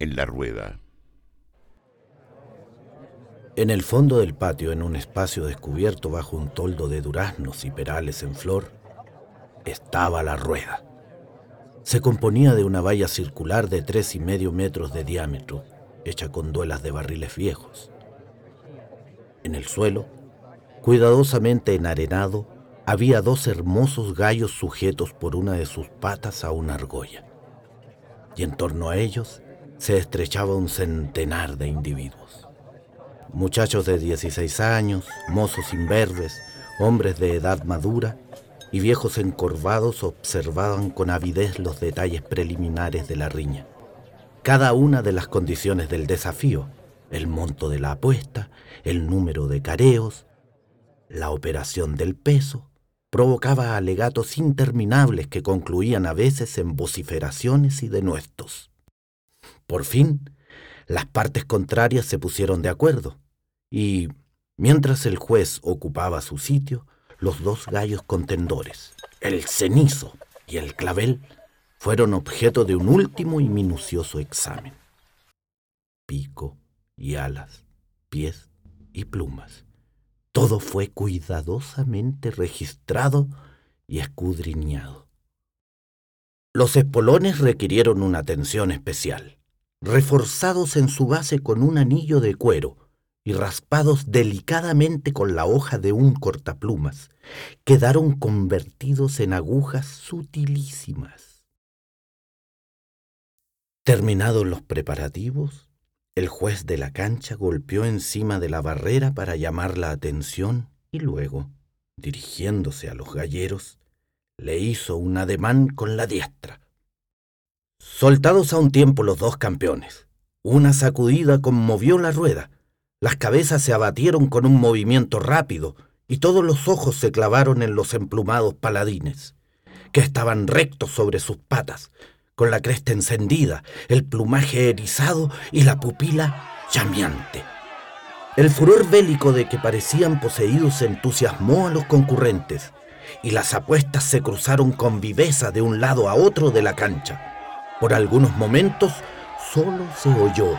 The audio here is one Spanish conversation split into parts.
en la rueda. En el fondo del patio, en un espacio descubierto bajo un toldo de duraznos y perales en flor, estaba la rueda. Se componía de una valla circular de 3,5 metros de diámetro, hecha con duelas de barriles viejos. En el suelo, cuidadosamente enarenado, había 2 hermosos gallos sujetos por una de sus patas a una argolla. Y en torno a ellos se estrechaba un centenar de individuos. Muchachos de 16 años, mozos imberbes, hombres de edad madura y viejos encorvados observaban con avidez los detalles preliminares de la riña. Cada una de las condiciones del desafío, el monto de la apuesta, el número de careos, la operación del peso, provocaba alegatos interminables que concluían a veces en vociferaciones y denuestos. Por fin, las partes contrarias se pusieron de acuerdo y, mientras el juez ocupaba su sitio, los 2 gallos contendores, el cenizo y el clavel, fueron objeto de un último y minucioso examen. Pico y alas, pies y plumas. Todo fue cuidadosamente registrado y escudriñado. Los espolones requirieron una atención especial, reforzados en su base con un anillo de cuero y raspados delicadamente con la hoja de un cortaplumas, quedaron convertidos en agujas sutilísimas. Terminados los preparativos, el juez de la cancha golpeó encima de la barrera para llamar la atención y luego, dirigiéndose a los galleros, le hizo un ademán con la diestra. Soltados a un tiempo los 2 campeones, una sacudida conmovió la rueda. Las cabezas se abatieron con un movimiento rápido y todos los ojos se clavaron en los emplumados paladines, que estaban rectos sobre sus patas, con la cresta encendida, el plumaje erizado y la pupila llameante. El furor bélico de que parecían poseídos entusiasmó a los concurrentes, y las apuestas se cruzaron con viveza de un lado a otro de la cancha. Por algunos momentos solo se oyó: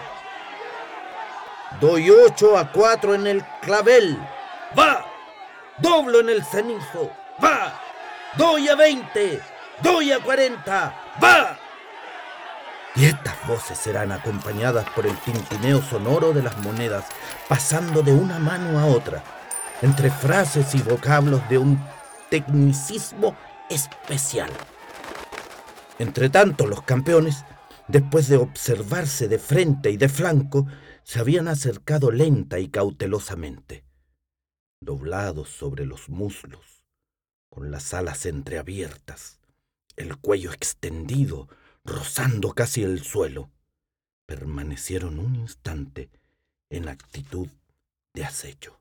«Doy 8-4 en el clavel. ¡Va! Doblo en el cenizo. ¡Va! Doy a 20. Doy a 40. ¡Va!». Y estas voces eran acompañadas por el tintineo sonoro de las monedas, pasando de una mano a otra, entre frases y vocablos de un tecnicismo especial. Entretanto, los campeones, después de observarse de frente y de flanco, se habían acercado lenta y cautelosamente, doblados sobre los muslos, con las alas entreabiertas, el cuello extendido, rozando casi el suelo. Permanecieron un instante en actitud de acecho.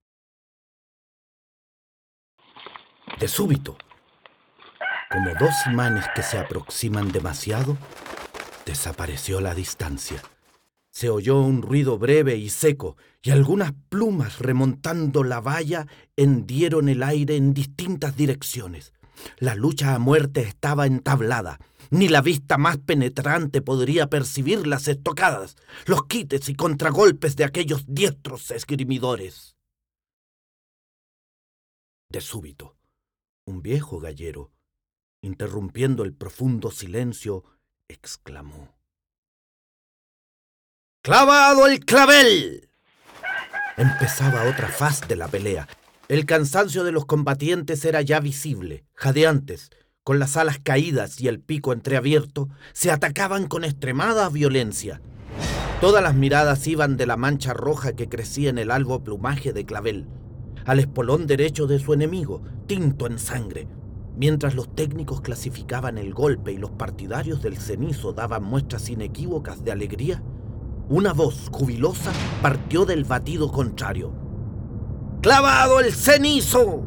De súbito, como 2 imanes que se aproximan demasiado, desapareció la distancia. Se oyó un ruido breve y seco, y algunas plumas remontando la valla hendieron el aire en distintas direcciones. La lucha a muerte estaba entablada. Ni la vista más penetrante podría percibir las estocadas, los quites y contragolpes de aquellos diestros esgrimidores. De súbito, un viejo gallero, interrumpiendo el profundo silencio, exclamó: «¡Clavado el clavel!». Empezaba otra faz de la pelea. El cansancio de los combatientes era ya visible. Jadeantes, con las alas caídas y el pico entreabierto, se atacaban con extremada violencia. Todas las miradas iban de la mancha roja que crecía en el albo plumaje de clavel al espolón derecho de su enemigo, tinto en sangre. Mientras los técnicos clasificaban el golpe y los partidarios del cenizo daban muestras inequívocas de alegría, una voz jubilosa partió del batido contrario: «¡Clavado el cenizo!».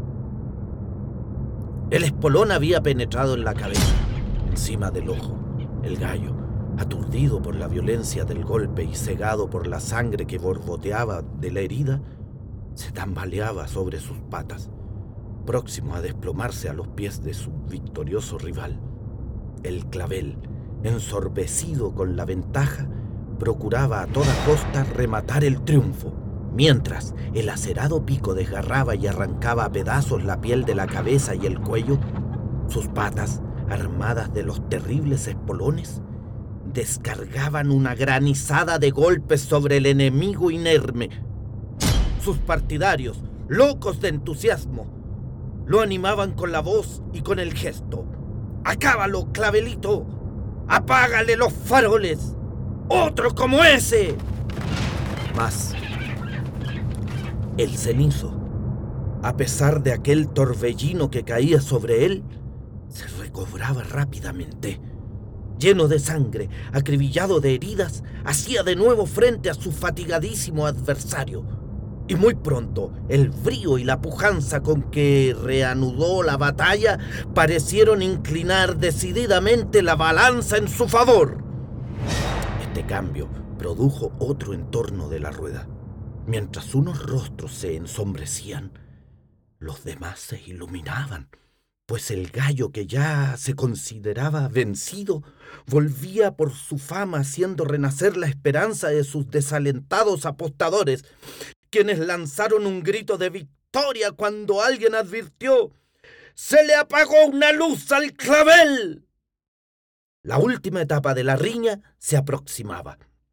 El espolón había penetrado en la cabeza, encima del ojo. El gallo, aturdido por la violencia del golpe y cegado por la sangre que borboteaba de la herida, se tambaleaba sobre sus patas, próximo a desplomarse a los pies de su victorioso rival. El clavel, ensorbecido con la ventaja, procuraba a toda costa rematar el triunfo, mientras el acerado pico desgarraba y arrancaba a pedazos la piel de la cabeza y el cuello. Sus patas, armadas de los terribles espolones, descargaban una granizada de golpes sobre el enemigo inerme. Sus partidarios, locos de entusiasmo, lo animaban con la voz y con el gesto. ¡Acábalo, Clavelito! ¡Apágale los faroles! ¡Otro como ese! Mas el cenizo, a pesar de aquel torbellino que caía sobre él, se recobraba rápidamente. Lleno de sangre, acribillado de heridas, hacía de nuevo frente a su fatigadísimo adversario. Y muy pronto, el brío y la pujanza con que reanudó la batalla parecieron inclinar decididamente la balanza en su favor. Este cambio produjo otro entorno de la rueda. Mientras unos rostros se ensombrecían, los demás se iluminaban, pues el gallo, que ya se consideraba vencido, volvía por su fama, haciendo renacer la esperanza de sus desalentados apostadores, quienes lanzaron un grito de victoria cuando alguien advirtió: ¡se le apagó una luz al clavel! La última etapa de la riña se aproximaba.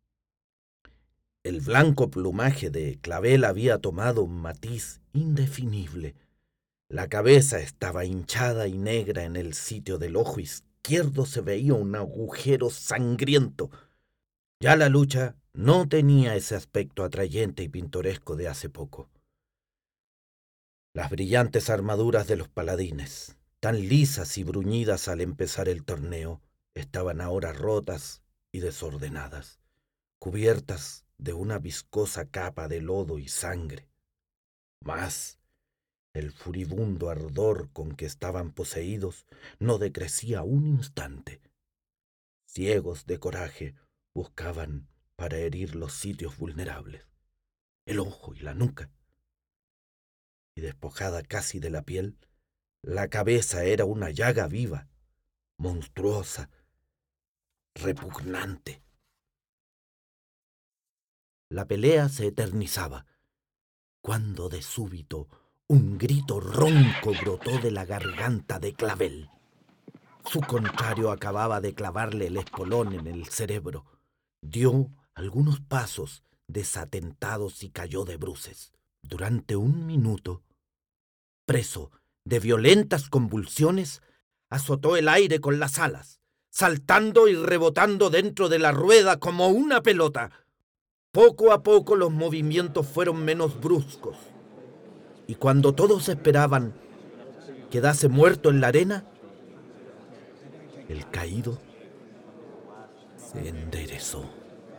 El blanco plumaje de Clavel había tomado un matiz indefinible. La cabeza estaba hinchada y negra. En el sitio del ojo izquierdo se veía un agujero sangriento. Ya la lucha no tenía ese aspecto atrayente y pintoresco de hace poco. Las brillantes armaduras de los paladines, tan lisas y bruñidas al empezar el torneo, estaban ahora rotas y desordenadas, cubiertas de una viscosa capa de lodo y sangre. Mas el furibundo ardor con que estaban poseídos no decrecía un instante. Ciegos de coraje, buscaban para herir los sitios vulnerables, el ojo y la nuca. Y despojada casi de la piel, la cabeza era una llaga viva, monstruosa, repugnante. La pelea se eternizaba, cuando de súbito un grito ronco brotó de la garganta de Clavel. Su contrario acababa de clavarle el espolón en el cerebro. Dio algunos pasos desatentados y cayó de bruces. Durante un minuto, preso de violentas convulsiones, azotó el aire con las alas, saltando y rebotando dentro de la rueda como una pelota. Poco a poco los movimientos fueron menos bruscos, y cuando todos esperaban quedase muerto en la arena, el caído se enderezó.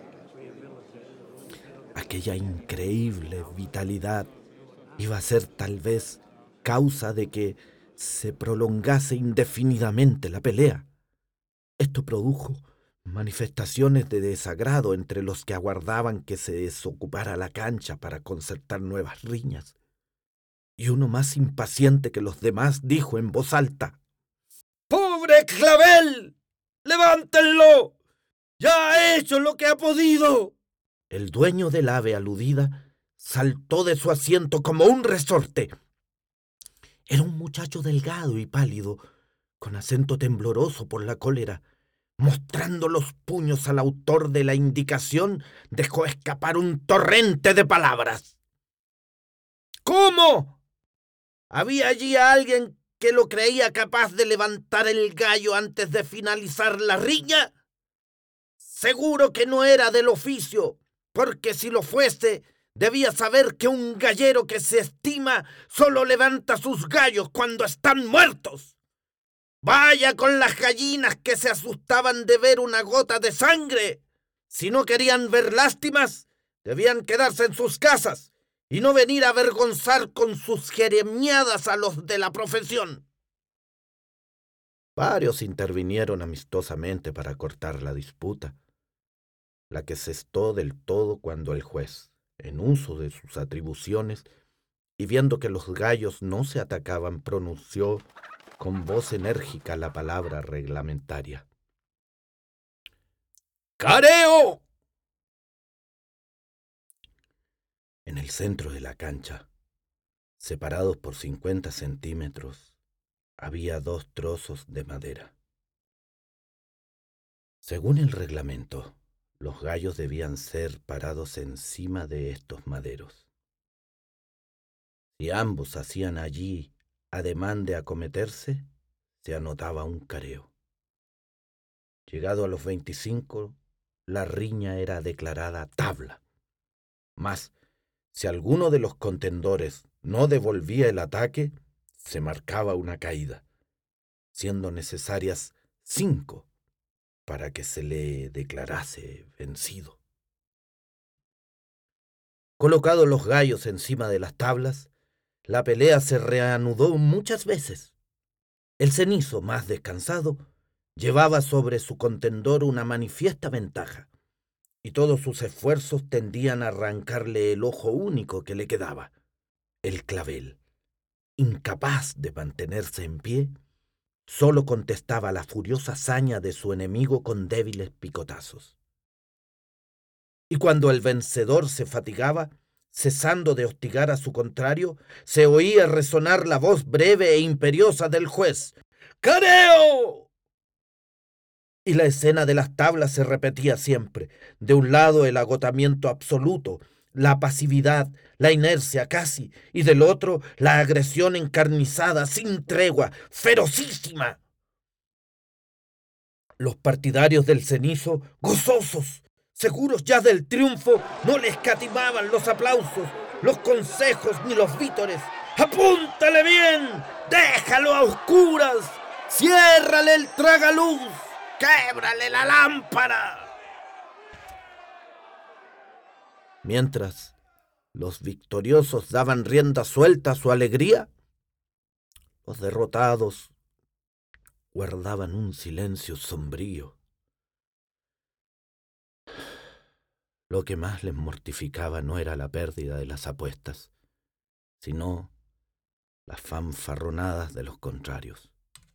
Aquella increíble vitalidad iba a ser tal vez causa de que se prolongase indefinidamente la pelea. Esto produjo manifestaciones de desagrado entre los que aguardaban que se desocupara la cancha para concertar nuevas riñas. Y uno más impaciente que los demás dijo en voz alta: ¡Pobre Clavel! ¡Levántenlo! ¡Ya ha hecho lo que ha podido! El dueño del ave aludida saltó de su asiento como un resorte. Era un muchacho delgado y pálido, con acento tembloroso por la cólera. Mostrando los puños al autor de la indicación, dejó escapar un torrente de palabras. ¿Cómo? ¿Había allí a alguien que lo creía capaz de levantar el gallo antes de finalizar la riña? Seguro que no era del oficio, porque si lo fuese, debía saber que un gallero que se estima solo levanta sus gallos cuando están muertos. Vaya con las gallinas que se asustaban de ver una gota de sangre. Si no querían ver lástimas, debían quedarse en sus casas y no venir a avergonzar con sus jeremiadas a los de la profesión. Varios intervinieron amistosamente para cortar la disputa, la que cesó del todo cuando el juez, en uso de sus atribuciones y viendo que los gallos no se atacaban, pronunció con voz enérgica la palabra reglamentaria: ¡Careo! En el centro de la cancha, separados por 50 centímetros, había 2 trozos de madera. Según el reglamento, los gallos debían ser parados encima de estos maderos. Si ambos hacían allí ademán de acometerse, se anotaba un careo. Llegado a los 25, la riña era declarada tabla. Mas, si alguno de los contendores no devolvía el ataque, se marcaba una caída, siendo necesarias 5 para que se le declarase vencido. Colocados los gallos encima de las tablas, la pelea se reanudó muchas veces. El cenizo, más descansado, llevaba sobre su contendor una manifiesta ventaja, y todos sus esfuerzos tendían a arrancarle el ojo único que le quedaba. El clavel, incapaz de mantenerse en pie, solo contestaba la furiosa hazaña de su enemigo con débiles picotazos. Y cuando el vencedor se fatigaba, cesando de hostigar a su contrario, se oía resonar la voz breve e imperiosa del juez: ¡Careo! Y la escena de las tablas se repetía siempre. De un lado el agotamiento absoluto, la pasividad, la inercia casi, y del otro la agresión encarnizada, sin tregua, ferocísima. Los partidarios del cenizo, gozosos, seguros ya del triunfo, no le escatimaban los aplausos, los consejos ni los vítores. ¡Apúntale bien! ¡Déjalo a oscuras! ¡Ciérrale el tragaluz! ¡Québrale la lámpara! Mientras los victoriosos daban rienda suelta a su alegría, los derrotados guardaban un silencio sombrío. Lo que más les mortificaba no era la pérdida de las apuestas, sino las fanfarronadas de los contrarios.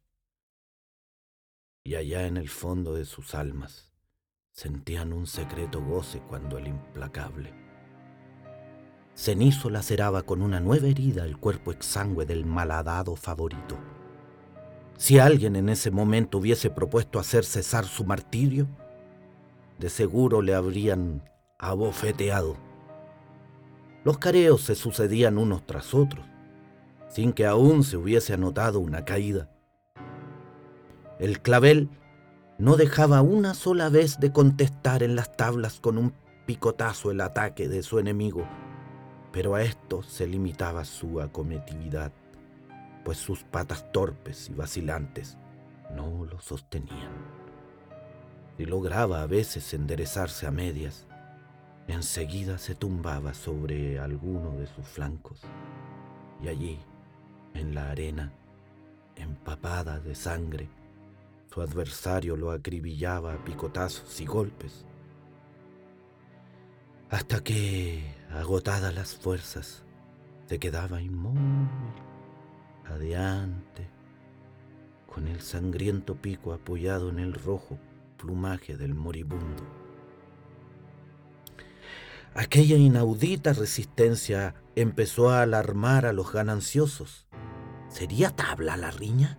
Y allá en el fondo de sus almas sentían un secreto goce cuando el implacable cenizo laceraba con una nueva herida el cuerpo exangüe del malhadado favorito. Si alguien en ese momento hubiese propuesto hacer cesar su martirio, de seguro le habrían abofeteado. Los careos se sucedían unos tras otros, sin que aún se hubiese anotado una caída. El clavel no dejaba una sola vez de contestar en las tablas con un picotazo el ataque de su enemigo, pero a esto se limitaba su acometividad, pues sus patas torpes y vacilantes no lo sostenían. Si lograba a veces enderezarse a medias, enseguida se tumbaba sobre alguno de sus flancos, y allí, en la arena, empapada de sangre, su adversario lo acribillaba a picotazos y golpes, hasta que, agotadas las fuerzas, se quedaba inmóvil, jadeante, con el sangriento pico apoyado en el rojo plumaje del moribundo. Aquella inaudita resistencia empezó a alarmar a los gananciosos. ¿Sería tabla la riña?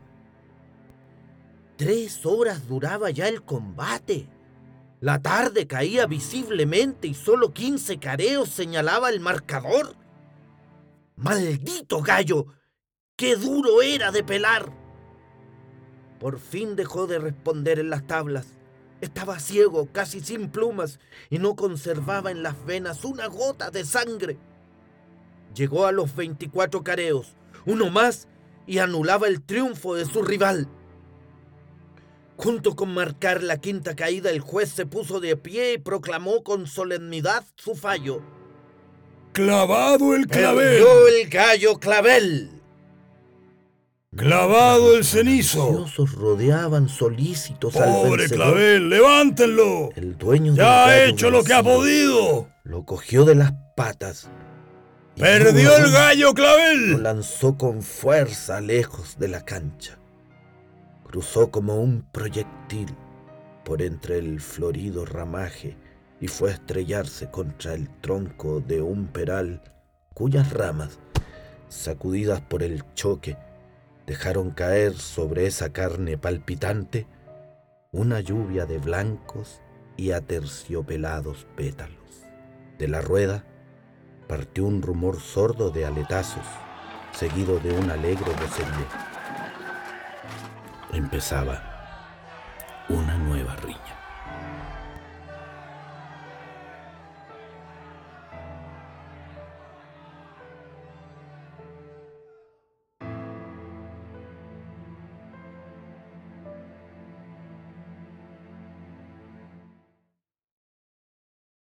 3 horas duraba ya el combate. La tarde caía visiblemente y solo 15 careos señalaba el marcador. ¡Maldito gallo! ¡Qué duro era de pelar! Por fin dejó de responder en las tablas. Estaba ciego, casi sin plumas, y no conservaba en las venas una gota de sangre. Llegó a los 24 careos, uno más, y anulaba el triunfo de su rival. Junto con marcar la 5ª caída, el juez se puso de pie y proclamó con solemnidad su fallo. ¡Clavado el clavel! ¡Perdió el gallo clavel! ¡Clavado el cenizo! Los ansiosos rodeaban solícitos al ¡Pobre vencedor. clavel! ¡Levántenlo! El dueño ¡Ya del ha gallo hecho lo que ha vencido podido! lo cogió de las patas. y ¡Perdió el lo gallo clavel! lanzó con fuerza lejos de la cancha. Cruzó como un proyectil por entre el florido ramaje y fue a estrellarse contra el tronco de un peral cuyas ramas, sacudidas por el choque, dejaron caer sobre esa carne palpitante una lluvia de blancos y aterciopelados pétalos. De la rueda partió un rumor sordo de aletazos, seguido de un alegre vocerío. Empezaba una nueva riña.